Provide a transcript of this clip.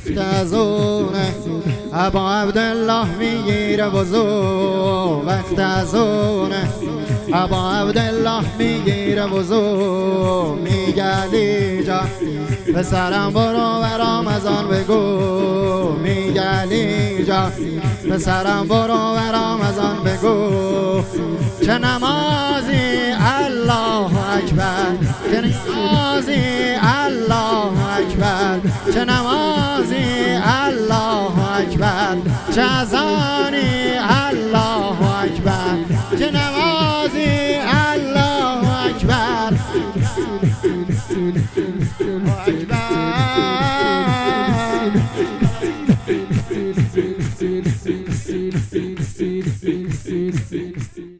وقت از اونه ابا عبدالله میگیره وضو، وقت از اونه ابا عبدالله میگیره وضو. میگه علی جان پسرم برو و رمضان بگو، میگه علی جان پسرم برو و رمضان بگو. چه نمازی الله اکبر، چه نمازی الله اکبر، چه نمازی الله اکبر، چه اذانی الله